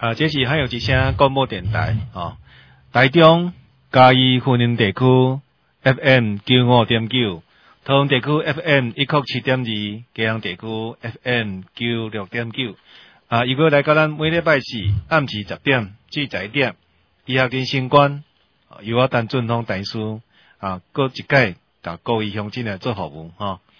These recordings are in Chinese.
这是还有一声广播电台台中嘉义云林地区 FM 95.9，桃园地区 FM 107.2，嘉义地区 FM 96.9。如果来到咱每礼拜四暗时10点至11点，医学跟新冠由我陈俊峰大师各一届甲各位乡亲来做服务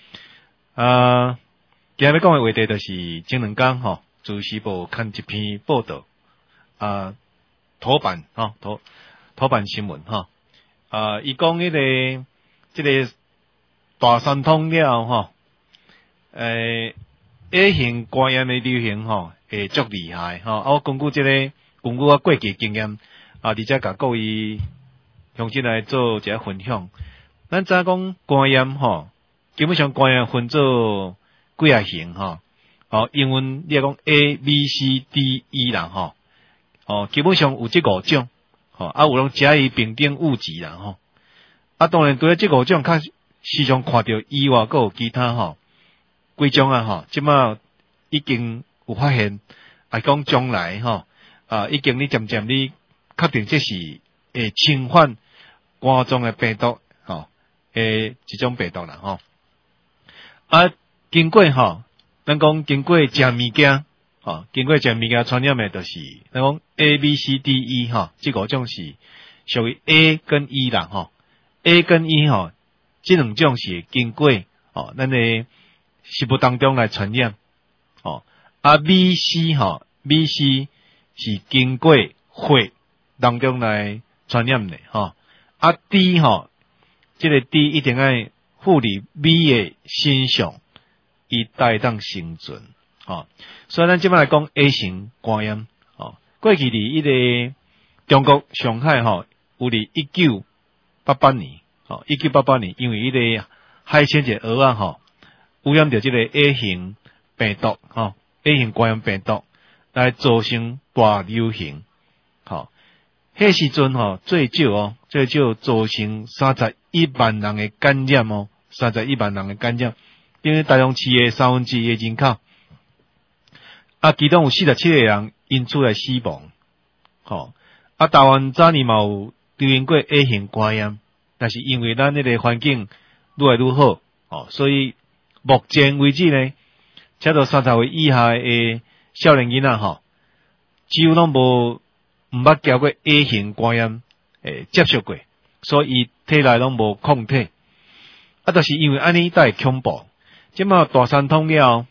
今日要讲的话题就是前两天自时报看一篇报道头版头版新闻伊讲这个大三通了A 型肝炎的流行会足厉害我根据我过去经验而且甲各位乡亲来做一下分享。咱知影讲肝炎基本上肝炎分做几啊型英文你讲 A、B、C、D、E 啦基本上有这5种有人加以平等物质啦当然除了这5种较时常看到以外，还有其他几种即马已经有发现讲将来已经你渐渐你确定这是会侵犯肝脏的病毒一种病毒啦经过咱讲经过食物件经过食物件传染的就是咱讲 A、B、C、D、E 这5种是属于 A 跟 E 啦A 跟 E 这两种是经过咱的食物当中来传染B、C 是经过血当中来传染的D 这个 D 一定要附伫 B 的身上伊才会当生存所以咱即摆来讲 A 型肝炎过去伫迄个中国上海有伫1988年1988年因为迄个海鲜一个鹅污染着即个 A 型病毒A 型肝炎病毒来造成大流行迄时阵最少造成31万人的感染31万人的感染，等于台中市的1/3的人口其中有47个人因此来死亡台湾早年嘛有流行过 A 型肝炎，但是因为咱迄个环境愈来愈好所以目前为止呢，这到30岁以下的少年囡仔几乎拢毋捌交过 A 型肝炎接触过，所以伊体内拢无抗体就是因为安尼才会恐怖。即马大三通了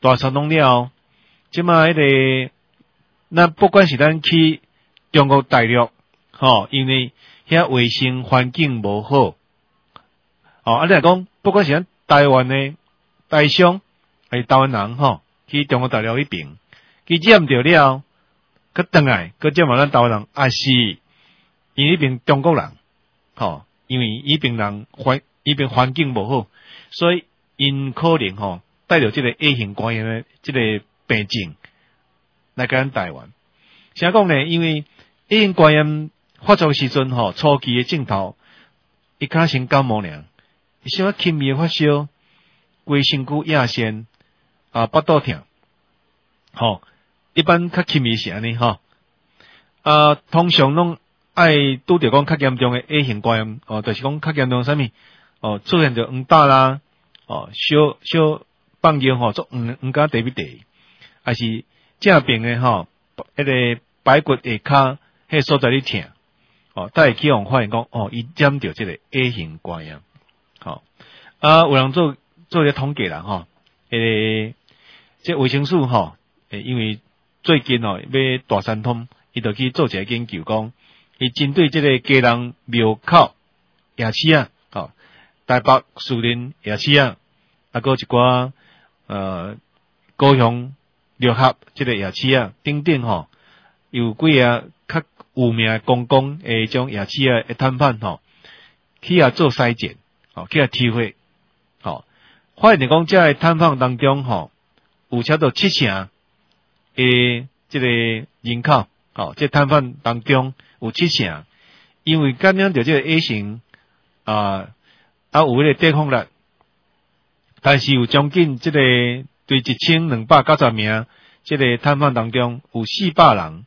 即马迄个咱不管是咱去中国大陆因为遐卫生环境无好你来讲不管是咱台湾的台商还是台湾人去中国大陆迄边去染着了佮转来佮染嘛咱台湾人也是因为迄边中国人因为迄边环境无好，所以因可能带着这个 A 型肝炎的这个病症来到咱台湾。啥讲呢？因为 A 型肝炎发作时阵初期的症头伊敢像感冒尔，伊小轻微的发烧，规身躯压线腹肚痛一般较轻微是安尼通常拢爱拄着讲较严重的 A 型肝炎就是讲较严重啥物出现着黄疸啦小放尿做黄甲地地还是正病的迄个排骨下骹迄所在咧痛才会去互发现讲伊染着即个 A 型肝炎有人做一个统计啦即卫生署因为最近要大三通伊就去做一个研究讲伊针对即个家人庙口夜市台北树林夜市还有一寡高雄六合即个夜市等等有几个较有名的公共的种夜市的摊贩去做筛检去体会发现讲这个摊贩当中有差不多70%的即个人口这摊贩当中有70%因为感染着这个 A 型有迄个抵抗力，但是有将近这个对1290名这个摊贩当中有400人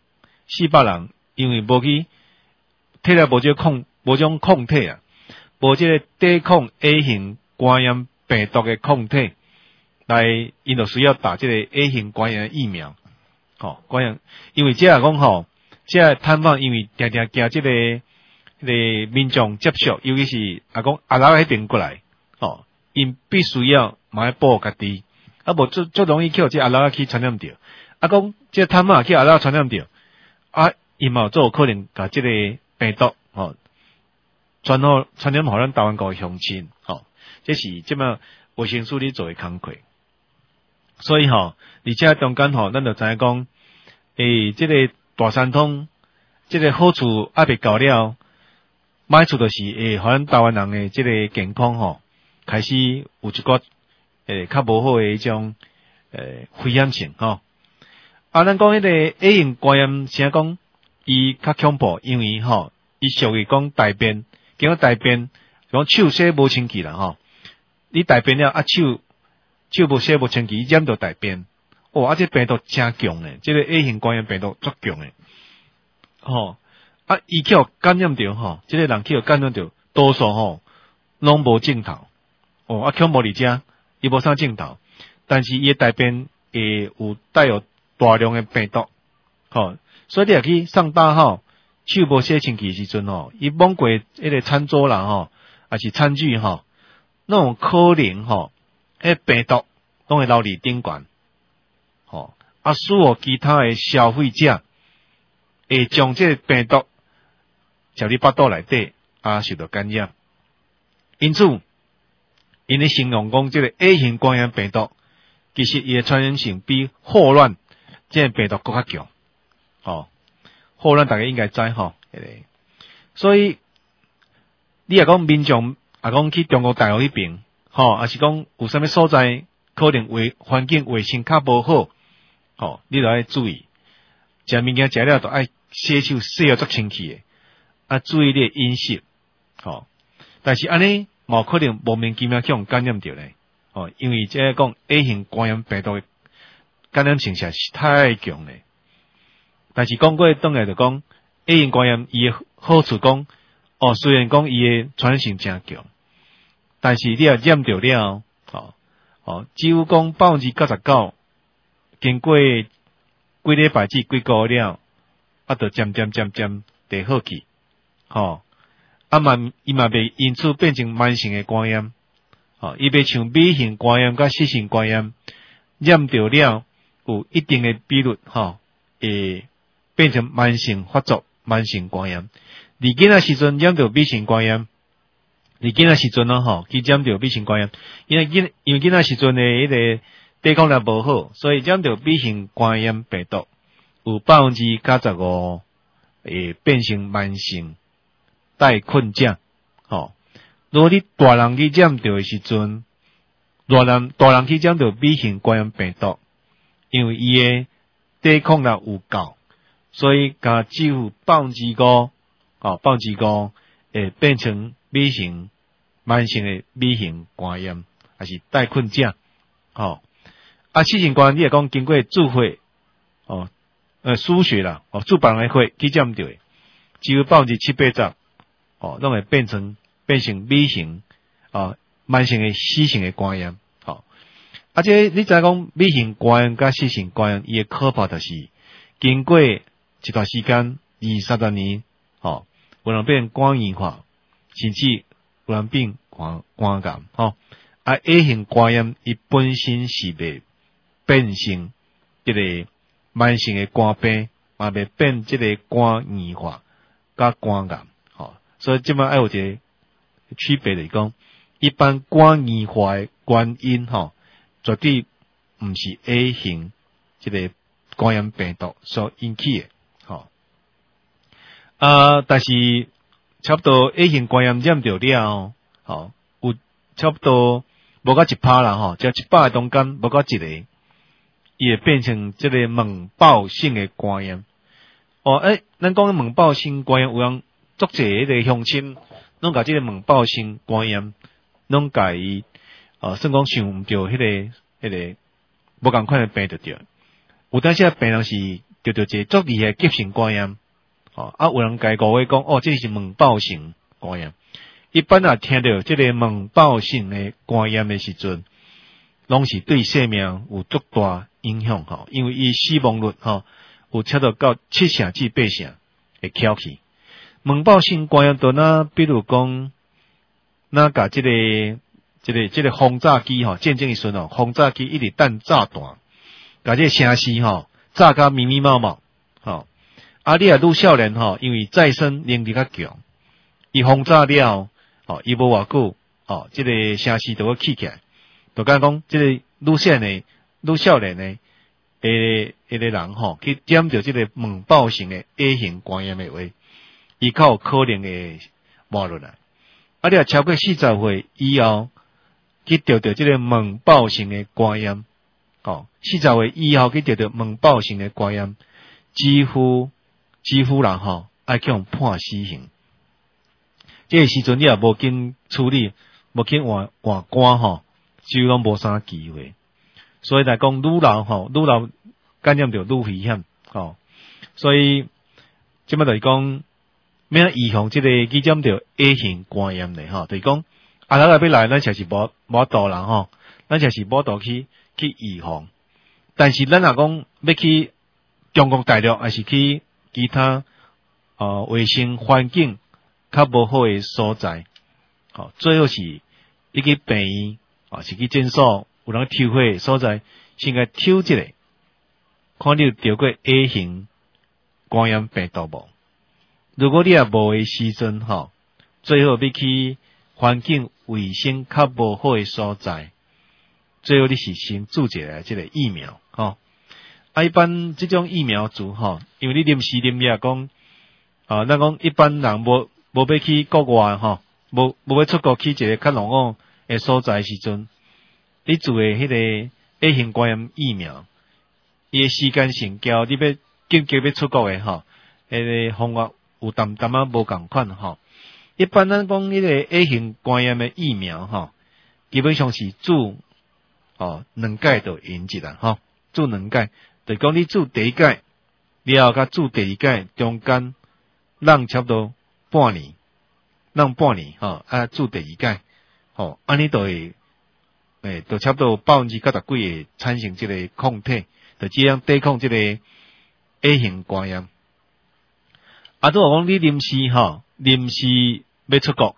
400人因为无去体内无种抗体啊，无即个抵抗 A 型肝炎病毒的抗体，来因就需要打即个 A 型肝炎疫苗。肝炎，因为即个讲吼，即个探访因为定定惊即个民众接触，尤其是讲阿拉迄边过来，因必须要嘛要保护家己，无最容易叫即阿拉去传染着。讲即个探访去阿拉传染着，因嘛做可能甲即个病毒传染互咱台湾国乡亲，这是即么卫生署咧做诶工作。所以而且中间咱就知影讲，即个大三通，即个好处未到了，歹处就是互咱台湾人诶即个健康开始有一个较无好诶迄种危险性咱讲迄个 A 型肝炎，啥讲伊较恐怖，因为伊属于讲大便，经过大便，讲手洗无清气啦你大便了手无洗无清气，伊染到大便，这病毒真强诶，这个 A 型肝炎病毒足强诶，伊去互感染着这个人去互感染着，多数拢无症头，恐怖伫遮，伊无啥症头，但是伊诶大便会有带有大量诶病毒，所以你若去送大手无洗清气时阵伊摸过迄个餐桌啦还是餐具那种可能迄病毒拢会留伫顶悬，使其他诶消费者会将这个病毒食伫腹肚内底受到感染，因此因咧形容讲这个 A 型肝炎病毒其实伊诶传染性比霍乱这个病毒更较强，霍乱大家应该知所以你若讲民众讲去中国大陆迄边还是讲有啥物所在可能环境卫生较无好，你就要注意，食物件食了就爱洗手洗了足清气诶，注意你诶饮食，但是安尼无可能莫名其妙去互感染着咧，因为即个讲 A 型肝炎病毒诶感染性实在是太强咧。但是讲过倒来就讲 A 型肝炎伊诶好处讲，虽然讲伊诶传染性真强，但是你若染着了只有讲99%经过几礼拜至几个月了，就渐渐地好去，伊嘛袂因此变成慢性诶肝炎，伊袂像 B 型肝炎甲 C 型肝炎染着了有一定诶比率会变成慢性发作慢性肝炎。你囡仔时阵染着 B 型肝炎，你囡仔时阵去染着 B 型肝炎，因为囡仔时阵诶迄个抵抗力无好，所以染着 B 型肝炎病毒有95%会变成慢性带困症。如果你大人去染着诶时阵，大人去染着 B 型肝炎病毒，因为伊诶抵抗力有够，所以甲只有5%会变成 B 型慢性诶 B 型肝炎，还是带困症。C 型肝炎你也讲经过注血输血啦，注别人诶血去染着诶，只有7%-80%拢会变成 B 型慢性诶 C 型诶肝炎。这你知讲 B 型肝炎甲 C 型肝炎伊诶可怕就是经过一段时间20-30年有人变肝硬化，甚至有人变肝癌。A 型肝炎伊本身是袂变成这个慢性诶肝病，嘛袂变这个肝硬化甲肝癌。所以即摆爱有一个区别来讲，一般肝硬化诶原因绝对毋是 A 型这个肝炎病毒所引起诶。但是差不多 A 型肝炎染着了有差不多无到1%啦只100个中间无到1个，伊会变成这个猛爆性诶肝炎。咱讲猛爆性肝炎，有人足济迄个乡亲，拢甲这个猛爆性肝炎，拢甲伊算讲想毋着迄个无共款诶病就对。有当时病人是得到一个足厉害急性肝炎，有人家误会讲，这是猛爆性肝炎。一般啊，听到这个猛爆性的肝炎的时阵，拢是对生命有足大影响因为伊死亡率有差到7%至8%会翘起。猛爆性肝炎就比如讲，甲这个轰炸机战争时阵轰炸机一直弹炸弹，甲这个城市炸甲密密麻麻你愈少年因为再生能力较强，伊轰炸了伊无偌久这个城市就会起起来，就讲这个愈少年的一个人去点着这个猛爆性的 A 型肝炎的话，伊较有可能会活落来。你若超过40岁以后去得到这个猛爆性的肝炎，40岁以后去得到猛爆性的肝炎，几乎人爱去用判死刑。这个时阵你也无紧处理，无紧换肝就拢无啥机会。所以来讲，愈老感染着愈危险所以即摆就是讲，要预防这个去染着 A 型肝炎的就是讲，咱要来，咱就是无度人咱就是无度去预防。但是咱若讲要去中国大陆，还是去其他卫生环境较无好的所在，最好是你去病院是去诊所有人抽血的所在，先该抽一下，看你有得过 A 型肝炎病毒无。如果你也无的时阵最好要去环境卫生较无好的所在，最好你是先注射这个疫苗一般这种疫苗注因为你临时讲咱讲一般人无要去国外无要出国去一个较浓厚的所在的时阵，你注的迄个 A 型肝炎疫苗，伊的时间性交你要紧急要出国的迄个方法有淡无共款一般咱讲迄个 A 型肝炎的疫苗基本上是注2剂就用一啦注2剂，就是讲你注第一剂了后，甲注第二剂中间让差不多半年注第二剂安尼就会就差不多90%几会产生这个抗体，就这样抵抗这个 A 型肝炎。如果讲你临时要出国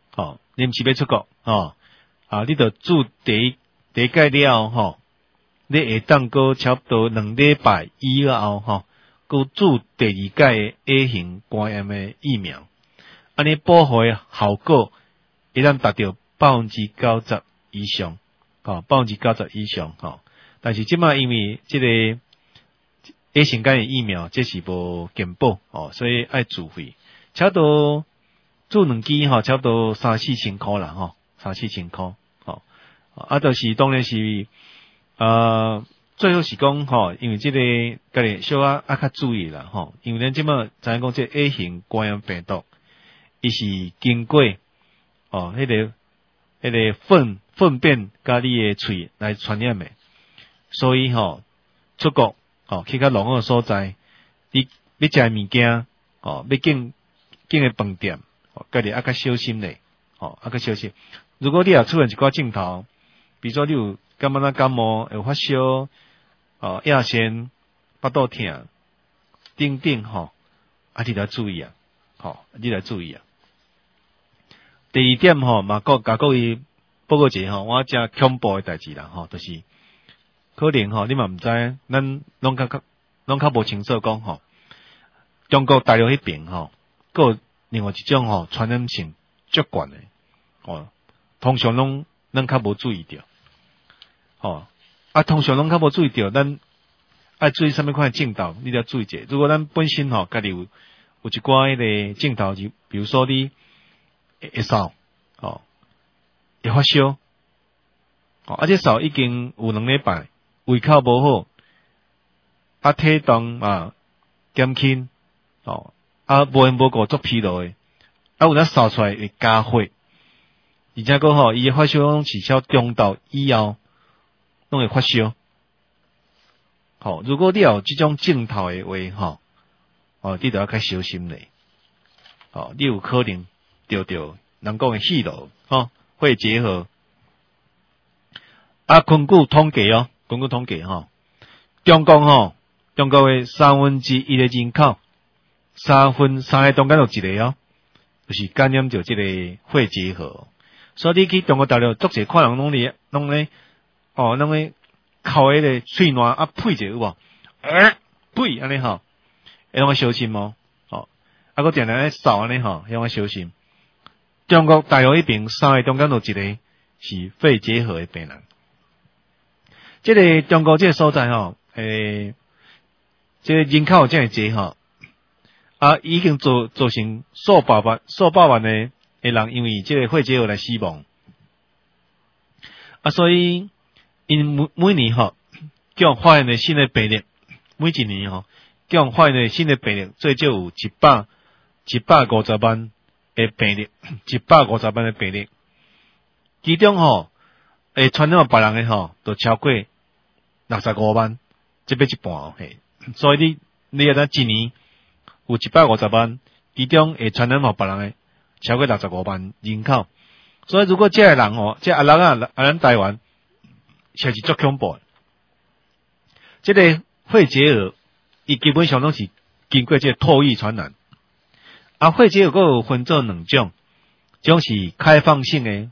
你就注第一剂了后你会当过差不多2礼拜以后佮注第二剂的 A 型肝炎的疫苗，安尼保护的效果会当达到90%以上90%以上但是即摆因为这个 A 型肝炎疫苗这是无健保所以爱自费，差不多注2剂差不多3-4千块啦3-4千块就是当然是最好是讲因为这个家己小较注意啦因为咱即摆知影讲这 A 型肝炎病毒，伊是经过迄个粪便甲你的喙来传染的，所以出国去较浓厚的所在，你要食物件要进的饭店家己较小心咧较小心。如果你也出现一寡症头，比如说你有感冒有发烧亚线腹肚痛等等你来注意你来注意第二点嘛甲各位报告一下我遮恐怖的代志啦就是可能你嘛毋知，咱拢较无清楚讲中国大陆迄边有另外一种传染性足悬的通常拢咱较无注意着通常拢较无注意着，咱爱注意什么款的症头，你要注意者。如果咱本身家己有一寡迄个症头，就比如说你会嗽会发烧这嗽已经有2礼拜，胃口无好体重减轻无缘无故做疲劳的有咱扫出来会加血，而且个伊的发烧拢是超中度以后拢会发烧吼，如果你有即种镜头诶话，吼，哦，你就要较小心咧。哦，你有可能得到人讲诶戏路，吼，肺结核。啊，根据统计哦，吼，中国诶1/3诶人口，3个中间有一个哦，就是感染着即个肺结核。所以你去中国大陆，足侪看人拢咧，靠迄个喙烂啊，呸者有无？呸安尼吼，会要小心哦。吼，啊，佫定定咧扫安尼吼，要小心。中国大陆迄边3个中间有一个是肺结核诶病人。即个中国即个所在吼，即个人口真系侪吼，啊，已经造成数百万诶人因为即个肺结核来死亡。啊，所以因每年吼，叫发现的新的病例，每一年吼，叫发现的新的病例最少有150万的病例，150万的病例，其中吼，传染别人的吼，都超过65万，这要一半哦嘿。所以你要一年有150万，其中会传染互别人的超过65万人口。所以如果这个人吼，这阿人啊，咱台湾，确实足恐怖。这个肺结核，伊基本上拢是经过这个唾液传染。啊，肺结核佫有分做2种，一种是开放性的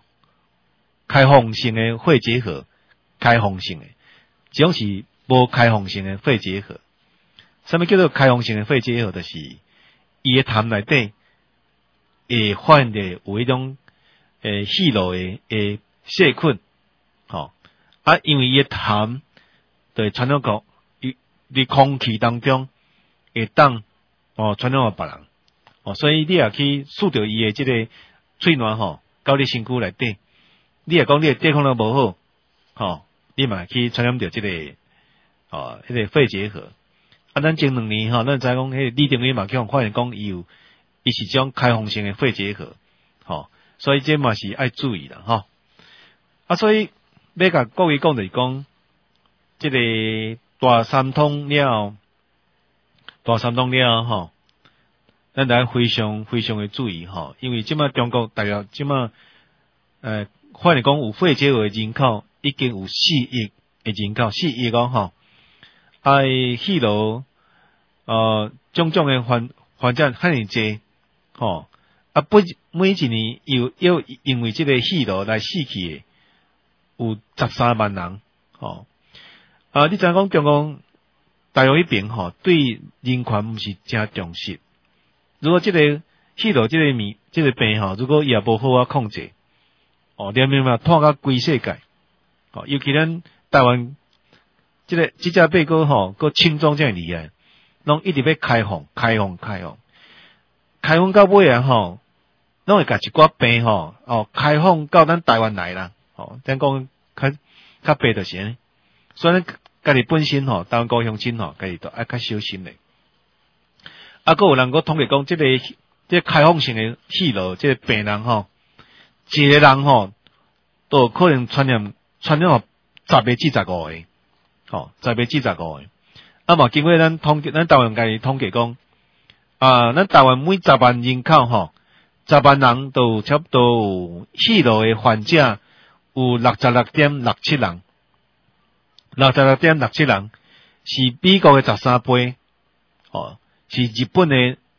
肺结核，开放性的，一种是无开放性的肺结核。什么叫做开放性的肺结核？就是伊的痰内底会发现的有迄种气路的细菌，吼啊，因为伊的痰对传染到伫空气当中会当传染到别人，所以你也去触到伊的即个喙烂吼，到你身躯内底，你也讲你的抵抗力无好，吼，你嘛去传染到即个迄个肺结核。啊，咱前2年吼，咱知讲迄个李登辉嘛，叫发现讲伊是种开放性的肺结核，吼，所以这嘛是爱注意啦，吼。啊，所以要甲各位讲就是讲，即个大三通了吼，咱得非常的注意吼，因为即马中国大陆即马发现讲有肺结核的人口已经有4亿的人口，4亿讲吼。啊，气路种种的患者遐尼济，吼啊，每一年又因为这个气路来死去的有13万人，吼啊，你知影讲中国大陆迄边吼对人权毋是真重视，如果这个气路这个病吼，如果伊也无好控制，连绵拖到规世界，尤其咱台湾。这只病个吼，个轻重真厉害，拢一直要开放到尾啊吼，拢会甲一寡病吼，开放到咱台湾来啦，咱讲较白就是安尼，所以家己本身吼，台湾高乡亲吼，家己都爱较小心咧。啊，佫有人佫统计讲，这开放性的气路，这个病人吼，一个人吼，都有可能传染10个至15个。10个至15个，啊嘛，经过咱台湾家己统计讲，咱台湾每10万人口吼，10万人都有差不多有气路的患者有66.67人，66.67人是美国的13倍，是日本的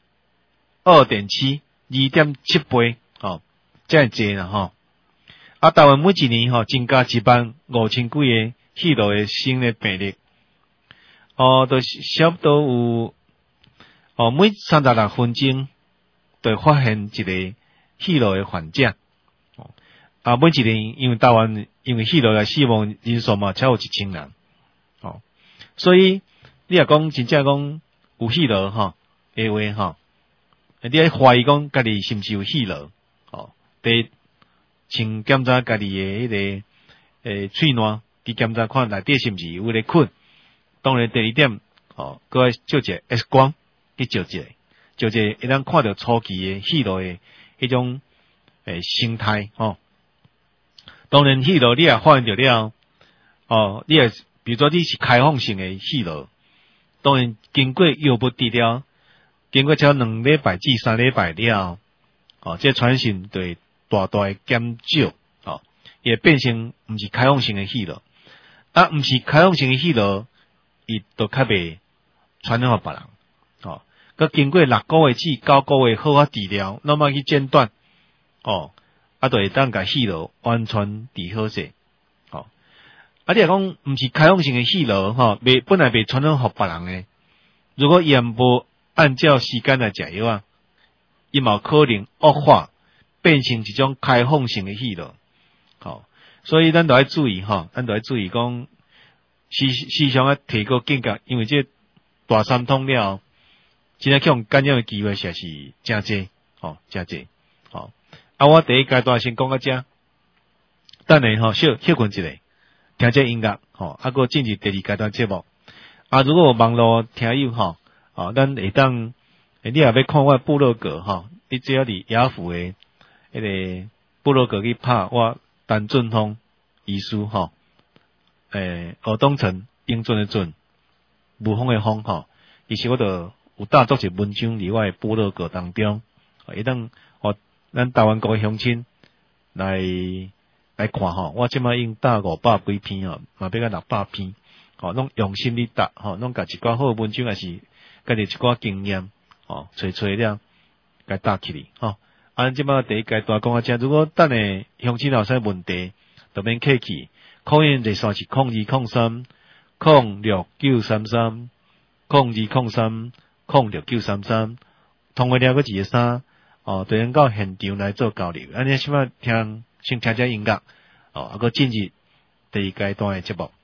2.7倍，这样济啦吼。啊，台湾每一年增加15000几个。气路的新的病例，都差不多有每36分钟就发现一个气路的患者，每一年因为台湾因为气路的死亡人数嘛超过1000人，所以你也讲真正讲有气路的话你要怀疑讲家己是毋是有气路，得先检查家己的迄个喙烂。去检查看内底是毋是有咧菌，当然第2点，搁要照一个 X 光去照一个，会当看到初期的气路的迄种生态，当然气路你也发现到了，你也比如说你是开放性的戏路，当然经过药物治疗，经过超2礼拜至3礼拜了，这传讯就会大大的减少，也变成毋是开放性的戏路，毋是开放性的戏路，伊就较袂传染互别人，佮经过6个月至9个月好好治疗，那么去诊断，就会当甲戏路完全治好势，你若讲毋是开放性的戏路，本来袂传染互别人诶，如果伊无按照时间来食药啊，伊嘛有可能恶化，变成一种开放性的戏路，所以咱都要注意，咱都要注意讲时常提高警觉，因为这大三通了，真正去感染的机会实在是真济，真济，我第一阶段先讲到这，等下休困一下。听这音乐，个进入第2阶段节目。如果有网络听友，咱会当，你也要看我部落格，你只要伫雅虎的个部落格去拍我陈俊峰医师，何东城英俊的俊，无风的风，其实我就有打作一文章伫我的部落格当中，会当咱台湾国的乡亲来看我即摆已经打500几篇嘛要到600篇，拢用心去打，拢甲一寡好文章，也是家己一寡经验，找了，甲打起哩，咱即摆第一阶段讲到这，如果等下乡亲有啥问题，就免客气，call in热线是0203026302030693，通话了个2个3，对人到现场来做交流，安尼即摆先听这音乐，个进入第2阶段的节目。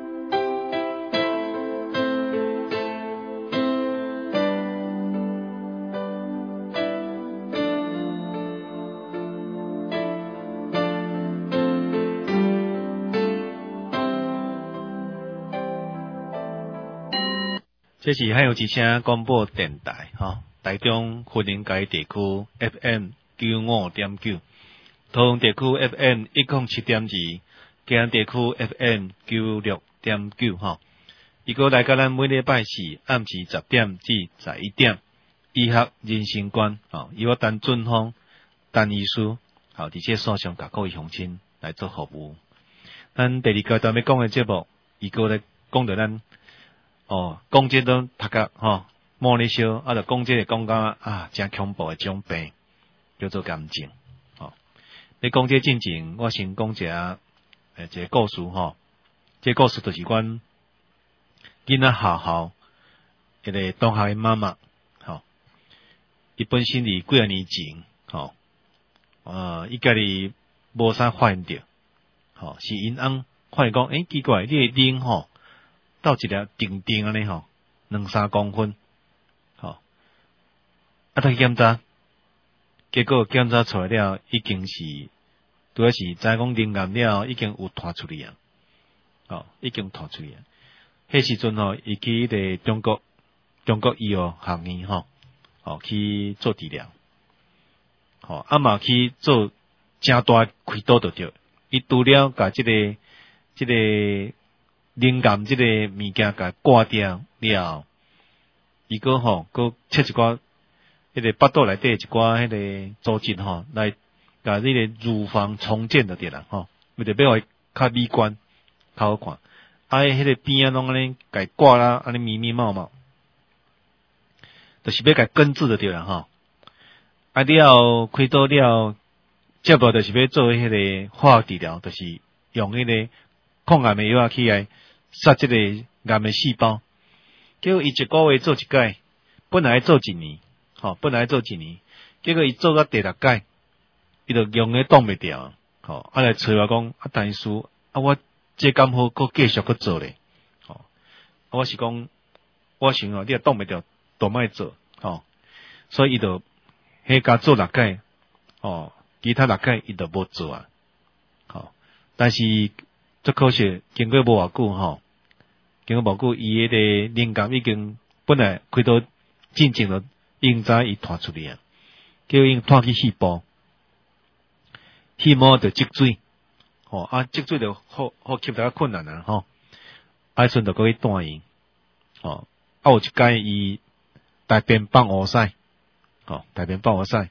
这是海洋之声广播电台，台中云林街地区 FM 95.9。桃园地区 FM 107.2，嘉义地区 FM 96.9，伊个来甲咱每礼拜四暗时10点至11点，医学人生观，由我陈俊峰陈医师，伫这线上甲各位乡亲来做服务。咱第2阶段要讲的节目，伊个来讲到咱，讲这都读甲，莫咧烧，就讲这个讲到真恐怖的种病，叫做癌症。你讲这进前，我先讲一个故事，这故事就是阮囡仔学校迄个同学的妈妈，伊本身伫几啊年前，伊家己无啥发现着，是因翁发现讲，奇怪，你的脸到一粒定定安尼2-3公分，去检查。结果检查出来了，已经是拄是知讲灵癌了，已经有传出去啊，已经传出去。迄时阵伊去伫中国医药学院去做治疗，嘛去做正大开刀就对。伊除了甲即个灵癌即个物件甲挂掉了，伊个切一寡。迄个腹肚内底一寡迄个组织来甲你个乳房重建就对啦，为着要互较美观，较好看。迄个边啊拢安尼甲挂啦，安尼密密茂茂，就是要甲根治就对啦，了开刀了，接无就是要做迄个化学治疗，就是用迄个抗癌的药去来杀即个癌的细胞。结果伊1个月做1届，本来做1年。结果伊做到第6届，伊就用诶挡袂掉，来找我讲，陈医师，我这敢好，搁继续搁做咧，我是讲，我想你也挡袂掉，都莫做，所以伊就迄甲做6届，其他6届伊就无做啊，但是最可惜，经过无偌久，伊迄个灵感已经本来开刀进前了。应知伊拖出去啊，叫因拖去细胞就积水，积水就好吸得较困难啊， 啊，阵就过去带伊，哦，啊有一届伊大便放乌屎，哦，大便放乌屎，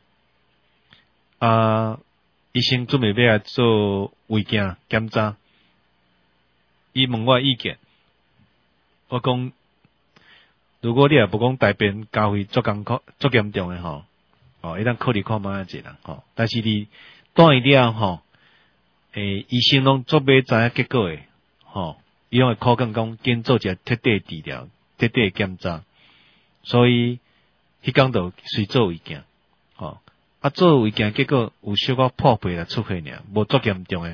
啊，医生准备要来做胃镜检查，伊问我意见，我讲，如果你也无讲大便交费足严重诶吼，哦，伊当考虑看卖一啦，吼，但是你带伊了吼，医生拢做要知影结果诶，吼，伊拢会考虑讲紧做一个彻底治疗、彻底检查，所以迄工就随做胃镜，吼，啊做胃镜结果有小可破皮来出血尔，无足严重诶。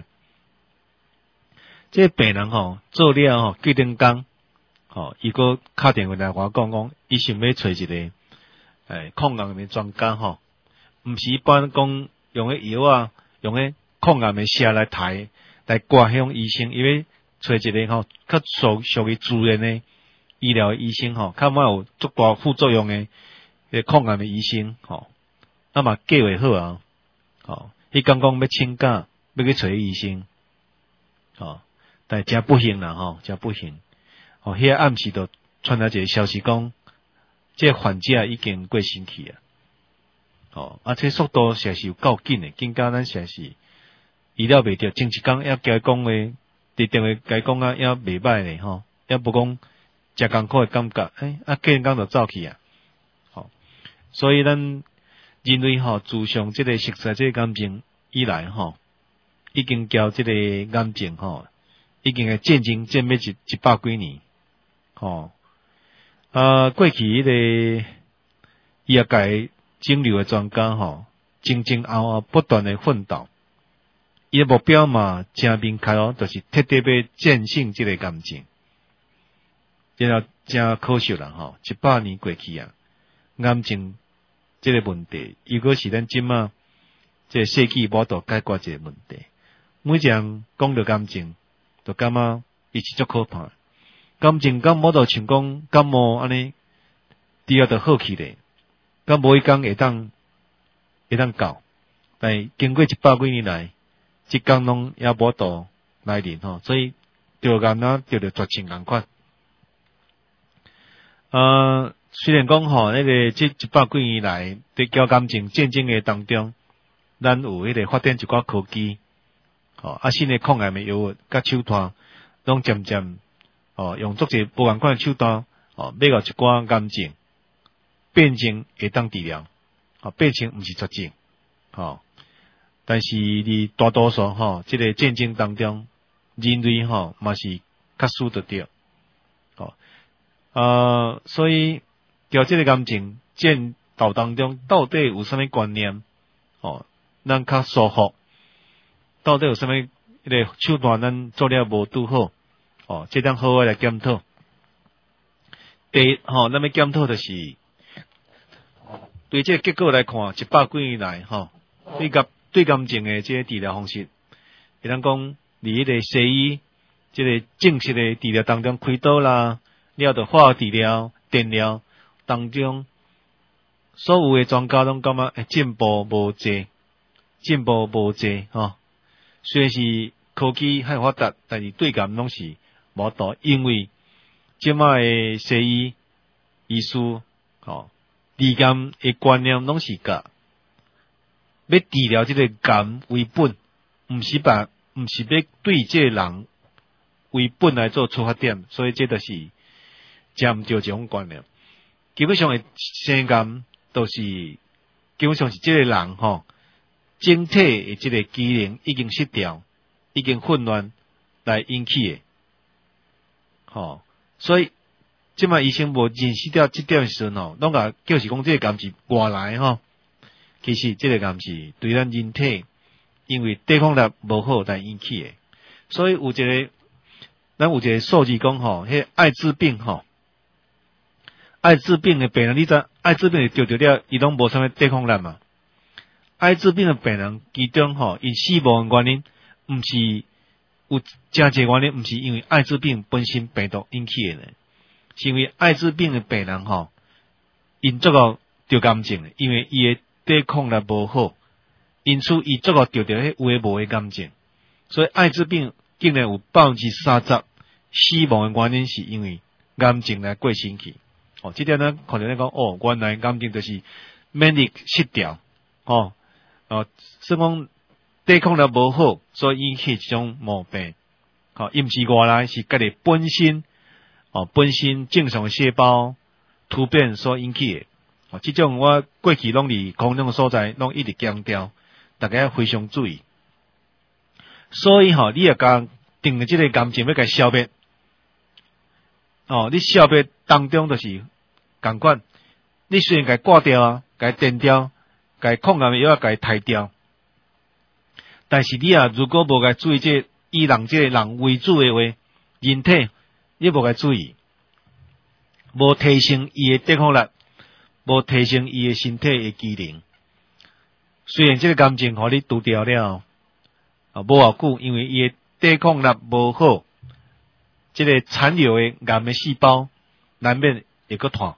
这病人吼做了吼，几顶工，吼，伊个敲电话来我讲，伊想要找一个抗癌的专家吼，毋是一般讲用迄药啊，用迄抗癌的痧来抬来挂迄种医生，因为找一个吼较属于自然的医疗医生吼，较莫有足大副作用的抗癌的医生吼，那么计划好啊，吼，伊讲要请假要去找医生，吼。但真不幸啦吼，真不幸。哦，迄个暗时就传来一个消息讲，这患者已经过身去啊。哦，啊，这速度实是有够紧诶，紧到咱实是医疗袂着，前一工要甲伊讲话，伫电话甲伊讲啊，也袂歹咧吼，也无讲诚艰苦诶感觉，啊，过工就走去啊。吼，所以咱人类吼，自从即个熟悉即个癌症以来吼，已经交即个癌症吼。已经会渐渐要100几年，吼，过去迄个医学界肿瘤的专家吼，前后不断的奋斗，伊的目标嘛真明确哦，就是彻底要战胜即个癌症。然后真可惜啦吼，100年过去啊，癌症即个问题，如果是咱今仔即个世纪无度解决即个问题，每一人讲到癌症。就感觉伊是足可怕，感情敢无就像讲感冒安尼，除了就好去咧，敢无一工会当到，但经过100几年来，即工拢也无度来临吼，所以着癌啊，着绝情共款。虽然讲吼，那个这100几年来，伫交感情战争的当中，咱有迄个发展一寡科技。新的抗癌的药物甲手段，拢渐渐用足侪无共款的手段，买到一寡癌症变成会当治疗，变成毋是绝症，但是伫大多数即个战争当中，人类嘛是较输得着，所以调即个癌症战斗当中，到底有啥物观念？咱较舒服。到底有啥物迄个手段咱做了无拄好？这当好好来检讨。第一，咱要检讨就是对这个结果来看，100几年来对癌症的这个治疗方式，会当讲伫迄个西医这个正式的治疗当中开刀啦，了着化学治疗、电疗当中，所有的专家拢感觉进步无济吼。虽然是科技很发达，但是对癌拢是无大，因为即摆的西医医师治癌的观念拢是甲要治疗即个癌为本，毋是要对即个人为本来做出发点，所以这就是真毋对这种观念。基本上的生癌都是基本上是即个人整体的这个机能已经失调，已经混乱来引起的，所以即摆医生无认识到这点时拢甲叫是讲这个癌是外来其实这个癌是对咱人体因为抵抗力无好来引起的，所以咱有一个数字讲迄艾滋病艾滋病的病人，你知艾滋病得了，伊拢无啥物抵抗力嘛。艾滋病的病人，其中因死亡的原因，毋是有真侪原因，毋是因为艾滋病本身病毒引起的呢，是因为艾滋病的病人因足够得癌症的，因为伊的抵抗力无好，因此伊足够得迄有诶无诶癌症，所以艾滋病竟然有30% 死亡的原因是因为癌症来过身去。哦，这点呢，可能来讲，哦，原来癌症就是免疫力失调，哦，所以讲抵抗力无好，所以引起这种毛病。哦，伊毋是外来，是家己本身，本身正常的细胞突变所引起的。哦，这种我过去拢伫空中所在，拢一直强调，大家非常注意。所以你也甲定的这个癌症要甲消灭。你消灭当中就是同款，你虽然甲挂掉啊，甲电掉，甲抗癌的药甲汰掉，但是你如果无甲注意以人这个人为主的话，人体你无甲注意，无提升伊的抵抗力，无提升伊的身体的机能。虽然这个癌症你拄掉了，无偌久，因为伊的抵抗力无好。这个残留的癌的细胞难免会搁断。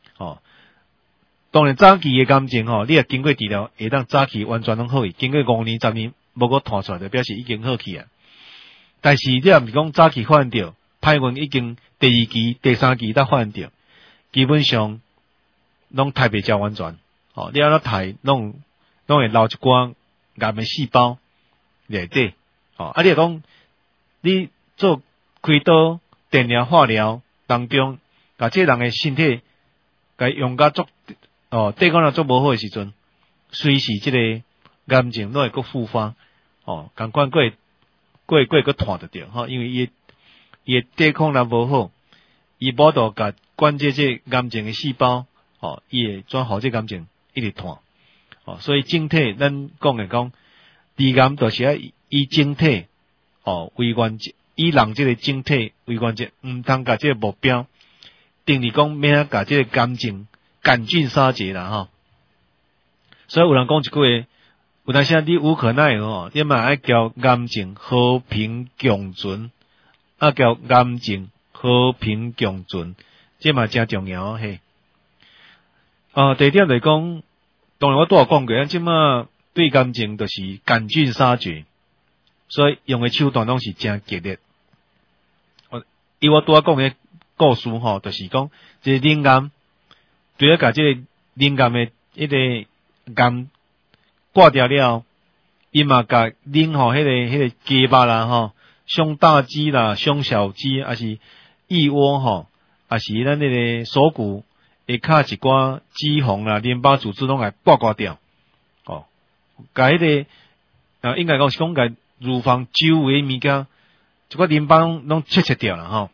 当然早期的癌症你也经过治疗，会当早期完全拢好去。经过5年10年无搁断出来，就表示已经好去啊。但是你也毋是讲早期发现到，歹运已经第2期、第3期才发现到，基本上拢太袂照完全。你安怎太拢会留一寡癌的细胞内底。你也讲你做开刀、电疗、化疗当中，甲这人的身体，甲用甲足抵抗力足无好的时阵，随时这个癌症都会搁复发。同款过个断得着，因为伊的抵抗力无好，伊无度甲关节这癌症的细胞，伊会转互这癌症一直断。所以整体咱讲的讲，治癌就是要以整体为原则。以人这个整体为原则，毋通甲这个目标定义讲免甲这个癌症赶尽杀绝啦所以有人讲一句话，有当时你无可奈何你嘛爱叫癌症和平共存，叫癌症和平共存，这嘛真重要嘿。第一点来讲，当然我都有讲过，咱即嘛对癌症就是赶尽杀绝，所以用的手段拢是真激烈。以我拄仔讲的故事就是讲，这个灵癌，除了甲这个灵癌的迄个癌挂掉了，伊嘛甲灵迄个鸡肉啦上大肌啦、上小肌，还是腋窝还是咱那个锁骨下骹一寡脂肪啦、淋巴组织拢来挂掉。甲迄个应该讲是讲甲乳房周围物件，一寡淋巴拢切掉了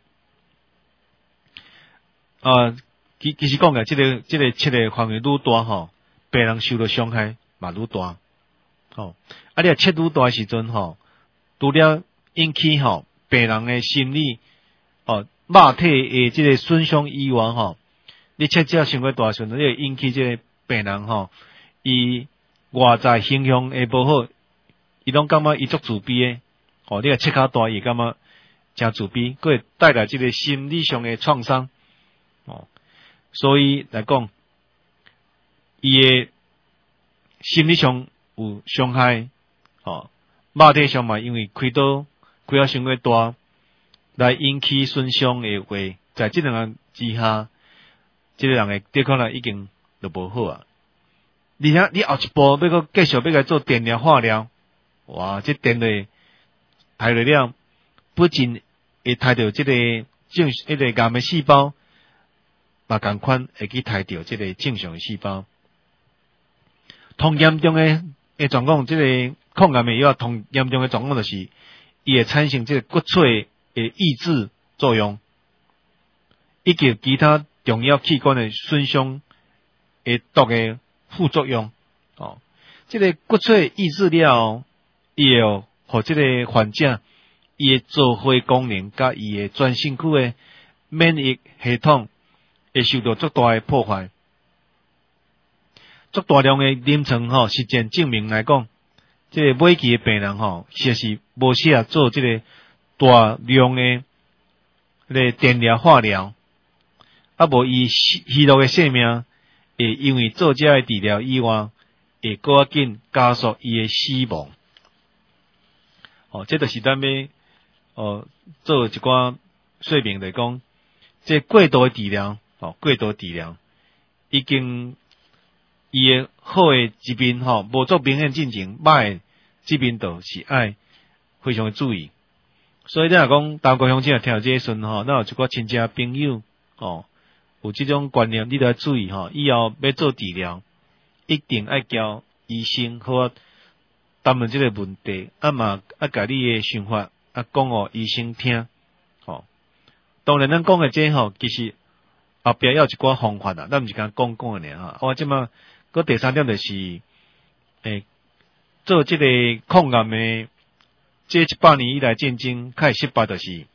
其实讲嘅，这个切的范围愈大病人受到伤害嘛愈大。你切愈大时阵除了引起病人的心理肉体的这个损伤以外你切只伤过大时阵，你会引起这个病人伊外在形象会无好，伊拢感觉伊足自卑的。你个切较大，伊感觉真自卑，佫会带来这个心理上的创伤。所以来讲，伊的心理上有伤害，肉体上嘛，因为开刀开啊伤过大，来引起损伤的话，在这两个之下，这个人的抵抗力已经就无好啊。而且你后一步要搁继续要来做电疗、化疗，哇，这电的害落了，不仅会害到这个那个癌的细胞。嘛同款会去杀掉这个正常的细胞。同严重的状况，这个抗癌的药同严重的状况就是伊会产生这个骨髓的抑制作用，以及其他重要器官的损伤的毒的副作用。这个骨髓抑制了，伊会互这个患者伊的造血功能甲伊的全身躯的免疫系统。会受到足大的破坏，足大量的临床实践证明来讲，这个末期的病人实是无适合做这个大量的个电疗、化疗，无伊虚弱的生命会因为做这个治疗以外，会搁较紧加速伊的死亡。这就是咱要做一寡说明就是讲，这过度的治疗，过度治疗已经伊的好的一面无做明显进前，歹的这边就是爱非常的注意。所以你若讲投高乡亲听到这时阵咱有一寡亲戚朋友有这种观念，你都要注意以后要做治疗，一定要交医生好谈论这个问题，嘛甲你的想法讲互医生听。当然咱讲的这其实后壁要有一寡方法咱毋是讲讲尔我即马个第三点就是做这个抗癌的这100年以来战争较会失败，就是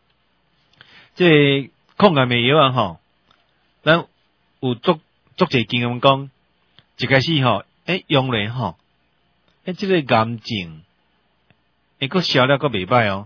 这个抗癌的药咱有足侪经验讲，一开始用咧这个癌症个效了个袂歹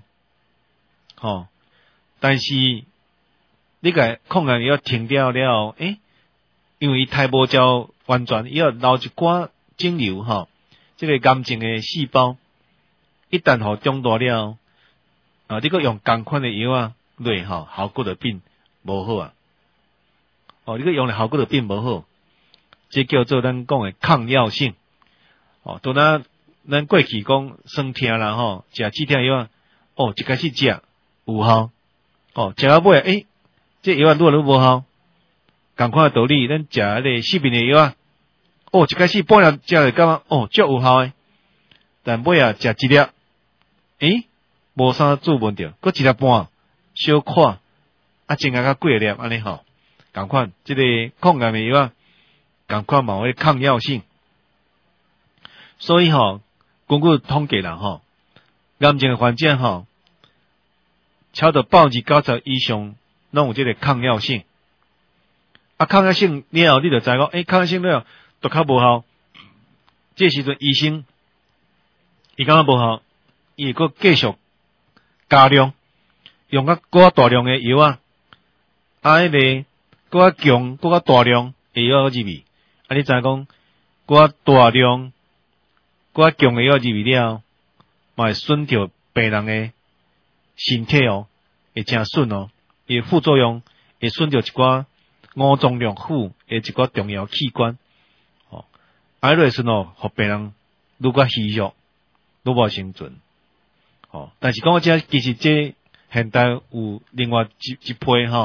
但是你个抗癌药停掉了因为伊太无照完全，伊要留一寡肿瘤这个癌症的细胞一旦长大了你个用同款的药落效果就变无好你个用了效果就变无好，这叫做咱讲的抗药性都咱过去讲酸痛啦食止痛药一开始食有效食到尾这药愈来愈无效，同款的道理，咱食迄个失眠的药一开始半粒食就感觉足有效的，但尾食一粒无啥注问着，搁一粒半小看增加到几粒安尼同款这个抗癌的药同款嘛有抗药性，所以根据统计啦癌症的患者超过90%以上拢有这个抗药性抗药性了后你就知讲抗药性了都较无效，这时阵医生伊感觉无效，伊会搁继续加量用较搁大量的药迄个搁较强搁较大量的药入去你知讲搁较大量搁较强的药入去了嘛会损着病人的身体会真损伊副作用会损着一寡五脏六腑的一寡重要器官落时互病人愈较虚弱愈无生存但是讲这其实这现代有另外一批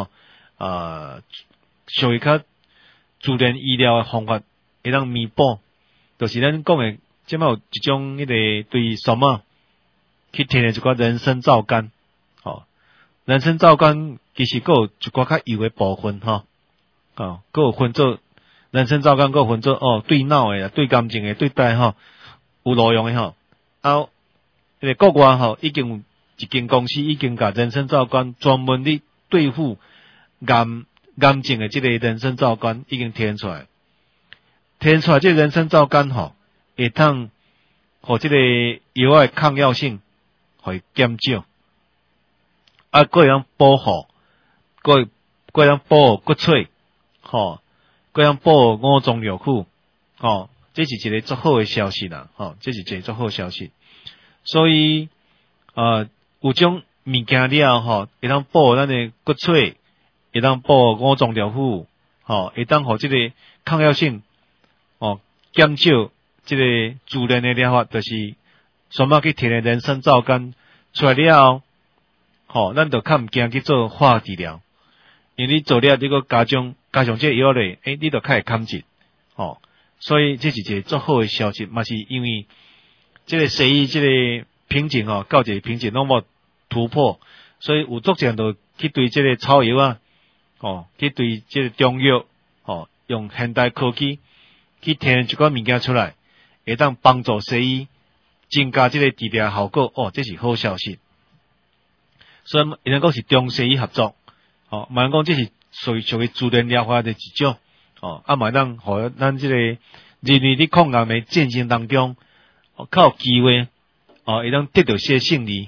属于较自然医疗的方法会当弥补，就是咱讲的即摆有一种迄个对什么去填的一寡人参皂苷人参皂苷其实佫有一寡较油的部分佫有分做人参皂苷，佫有分做对脑的对癌症的对大有路用的迄个国外已经有一间公司已经甲人参皂苷专门咧对付癌症的这个人参皂苷已经填出来这个人参皂苷会当互这个药的抗药性会减少佫会当保护佫会当保护骨髓佫会当保护五脏六腑这是一个足好的消息啦这是一个足好的消息，所以有种物件了会当保护咱的骨髓，会当保护五脏六腑会当互这个抗药性减少这个自然的疗法，就是什么去填的人参皂苷出来了咱就较毋惊去做化学治疗，因为你做了这个加上这个药咧你就较会抗击所以这是一个足好的消息，嘛是因为这个西医这个瓶颈到一个瓶颈拢无突破，所以有足侪人就去对这个草药去对这个中药用现代科技去填一寡物件出来，会当帮助西医增加这个治疗效果这是好消息。所以伊能讲是中西医合作嘛讲这是属于自然疗法的一种嘛当互咱这个人类伫抗癌的战争当中较有机会会当得到些胜利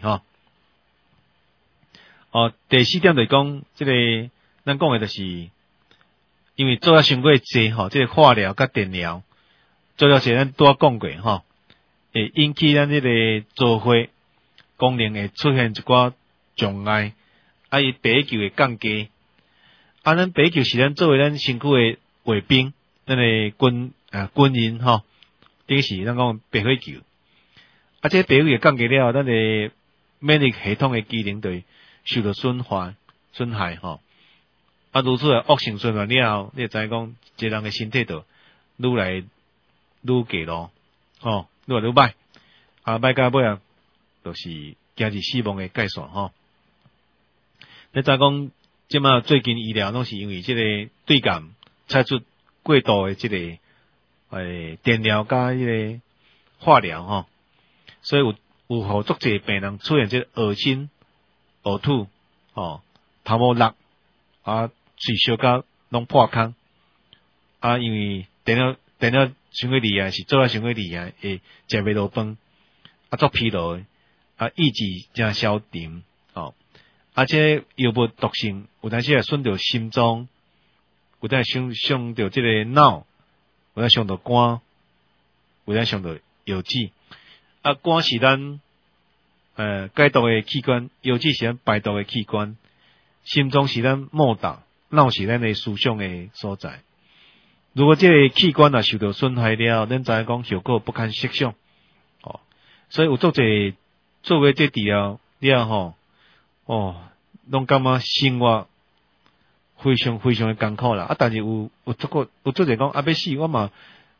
第四点就是讲这个咱讲的就是因为做了伤过济这个化疗甲电疗做了是咱拄仔讲过会引起咱这个做伙功能会出现一寡障碍伊白球会降低，咱白球是咱作为咱身躯诶卫兵，咱诶军人吼，这是咱讲白血球。这白血球降低了，咱诶免疫系统诶机能就会受到损害吼。如此恶性循环了后，你会知讲，一个人诶身体就愈来愈低落，吼，愈来愈歹，歹到尾啊，就是行至死亡诶界线吼。你知讲，即马最近医疗拢是因为即个对感采取过度诶即个电疗加即个化疗吼，所以有互足侪病人出现即个恶心、呕吐，头毛落喙烧甲拢破空，因为电了伤过厉害，是做啊伤过厉害，会食袂落饭，足疲劳诶，意志真消沉，这药物毒性有当时会损到心脏，有当伤到即个脑，有当伤到肝，有当伤到腰子。肝是咱解毒诶器官，腰子是咱排毒诶器官，心脏是咱毛达。脑是咱诶思想诶所在。如果这个器官受到损害了，咱知影讲效果不堪设想。所以有足侪做过这治疗了拢感觉生活非常非常诶艰苦啦。但是有足侪讲要死，我嘛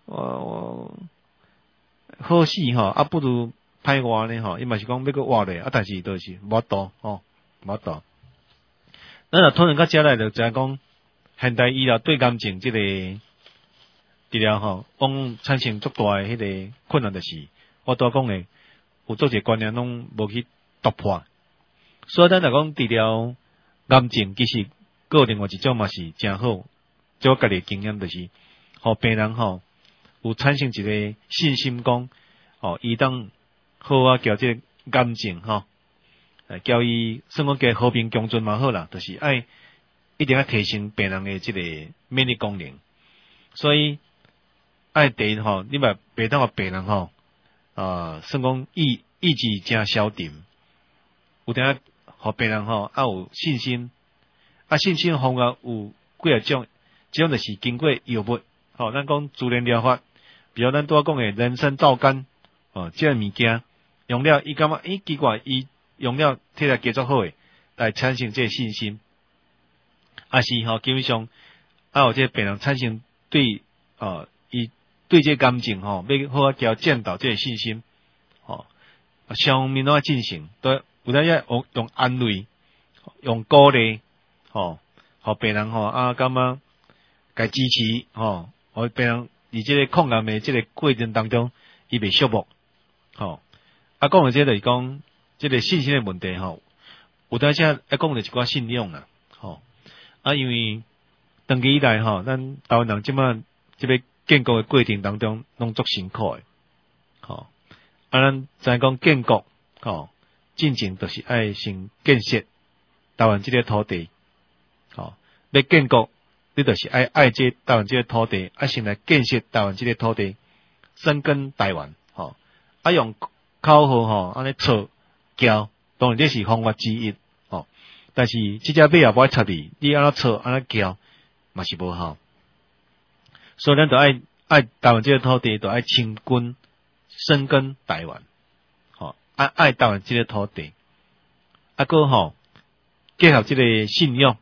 好死不如歹活呢伊嘛是讲要搁活咧，但是都是无法度咱若讨论到遮来，就知影讲现代医疗对癌症即个治疗往产生足大诶迄个困难，就是我拄讲诶，有足侪观念拢无去突破。所以咱若讲治疗癌症，其实个另外一种嘛是真好。即我家己经验就是，互病人有产生一个信心讲，伊当好交即个癌症交伊算讲加和平共存嘛好啦，就是一定要提升病人的即个免疫功能，所以第一你嘛袂当互病人算讲意志真消沉，有当互病人有信心，信心方法有几啊种，即种就是经过药物，咱讲自然疗法，比如咱拄仔讲的人参皂苷，即个物件用了伊感觉奇怪伊。用了体力加足好诶，来产生这个信心，是基本上有这个病人产生对伊对这个癌症要好交见到这个信心，双面拢要进行，都有当要用安慰、用鼓励，互病人感觉该支持，互病人伫这个抗癌诶这个过程当中，伊袂寂寞，讲到这就是讲。这个信心的问题有当时要讲的一寡信用啦，因为长期以来咱台湾人即摆这个建国的过程当中拢足辛苦的，咱知讲建国进程就是爱先建设台湾这个土地，要建国你就是爱这台湾这个土地，先来建设台湾这个土地，深耕台湾，用口号安尼操。当然这是方法之一，但是这只马也无爱插你，你安怎操安怎叫，嘛是无效。所以咱就爱台湾这个土地，就爱清军深耕台湾，爱台湾这个土地，个结合这个信用，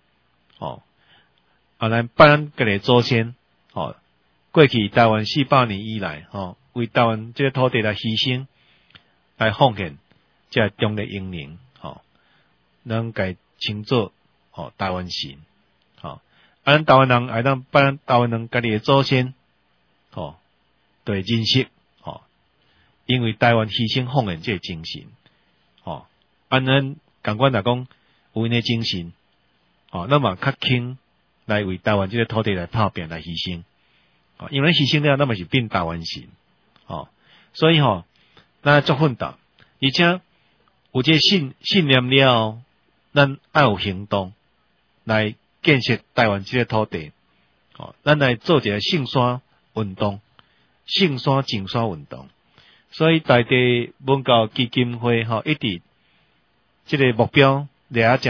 咱拜咱家己祖先，过去台湾400年以来，为台湾这个土地来牺牲，来奉献。这中的英灵，咱该称作台湾神，咱台湾人爱当把咱台湾人家己的祖先，就会认识，因为台湾牺牲奉献这个精神，咱共款来讲有因的精神，那么较轻来为台湾这个土地来打拼来牺牲，因为咱牺牲了，那么是变台湾神，所以咱做奋斗，而且。有这信念了，咱爱有行动来建设台湾这个土地。咱来做一个圣山运动、圣山净山运动。所以在地文教基金会一直这个目标立啊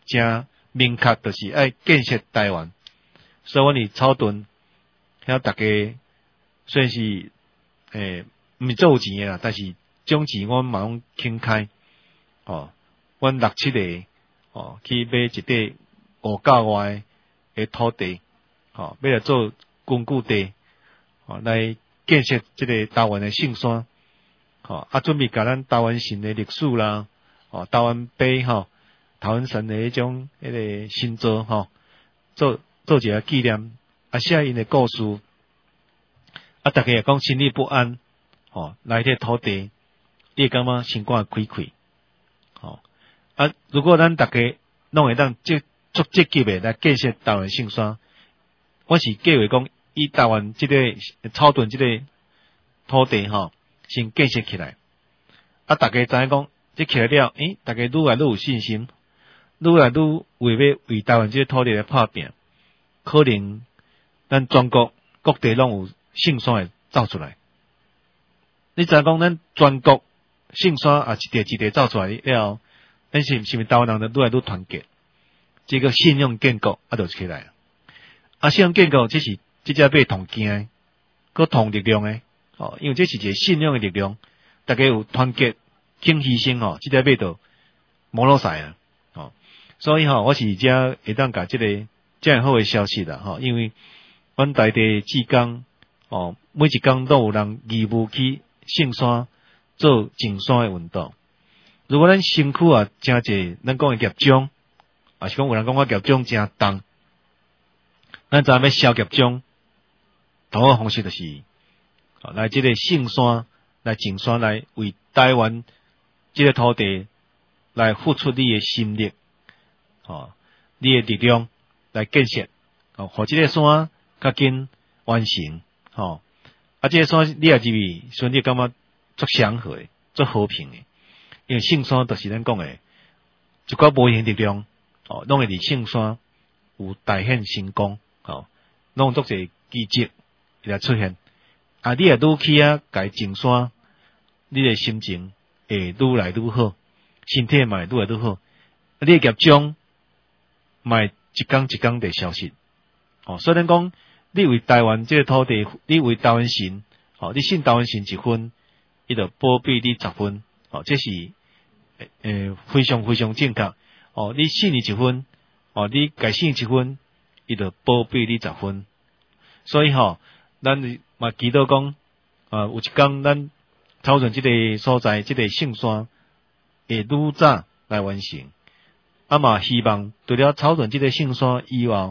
真明确，就是爱建设台湾。所以阮伫草屯，遐大家虽然是毋是做有钱诶啦，但是种钱阮嘛拢倾开。阮6、7个去买一块5-9外诶土地，要来做根据地，来建设即个台湾诶圣山。准备甲咱台湾神诶历史啦，台湾碑台湾神诶迄种迄个神座做一个纪念，写因诶故事，大家也讲心里不安，来这土地，你会感觉心肝会开开，如果咱大家拢会当足积极诶来建设台湾圣山，我是计划讲以台湾即个草屯即个土地先建设起来，大家知影讲，即起来了，大家愈来愈有信心，愈来愈为台湾即个土地来拍拼，可能咱全国各地拢有圣山会走出来。你知影讲，咱全国圣山一地走出来了，咱是毋是台湾人就愈来愈团结？这个信用建构就起来信用建构这是即只马同惊诶，佮同力量诶。因为这是一个信用的力量，大家有团结，肯牺牲即个马就无落赛啊！所以我是遮会当甲即个遮好诶消息啦！因为阮大地志工每一工都有人义务去圣山做进山诶运动。如果咱身躯真济，咱讲诶业障，是讲有人讲我业障真重，咱知影要消业障，同个方式就是。来这个圣山，来进山，来为台湾这个土地来付出你的心力，你的力量来建设，互这个山较紧完成，这个山你也入去，所以你感觉足祥和的，足和平的，因为圣山就是咱讲的，一寡无形力量，拢会伫圣山有大显神功，拢足侪奇迹会来出现。你也愈去家进山，你的心情会愈来愈好，身体嘛会愈来愈好。你的业障嘛会一天一天地消失。所以咱讲，你为台湾这个土地，你为台湾神，你信台湾神1分，伊就保庇你10分。这是非常非常正确。你信伊1分，你该信1分，伊就保庇你10分。所以咱嘛祈祷讲，有一天咱草屯这个所在，这个圣山会愈早来完成。嘛希望除了草屯这个圣山以外，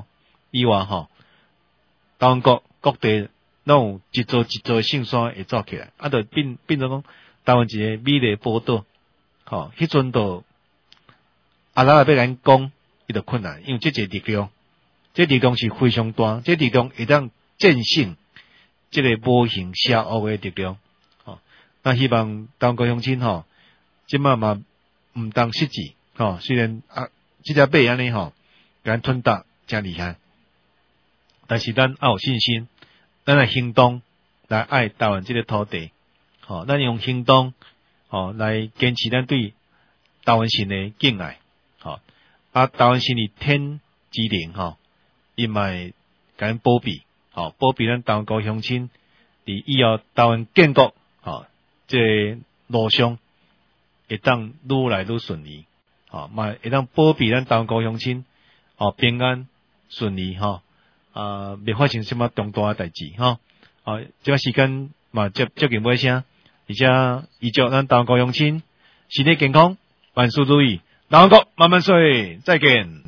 台湾各地拢有一座一座圣山会走起来，就变成讲台湾一个美丽宝岛。迄阵就拉要咱讲，伊就困难，因为这个力量，这力量是非常大，这力量会当战胜这个无形邪恶的力量。那希望台湾高乡亲即马嘛毋当失志。虽然这只马安尼甲咱吞达真厉害，但是咱要有信心，咱来行动来爱台湾这个土地。咱用行动来坚持咱对台湾神的敬爱。台湾神的天之灵伊嘛会甲咱保庇。保庇咱台湾高乡亲，伫以后台湾建国，这个路上会当愈来愈顺利，嘛会当保庇咱台湾高乡亲，平安顺利，袂发生什么重大代志，这个时间嘛接近尾声，而且预祝咱台湾高乡亲身体健康，万事如意，台湾国万万岁，再见。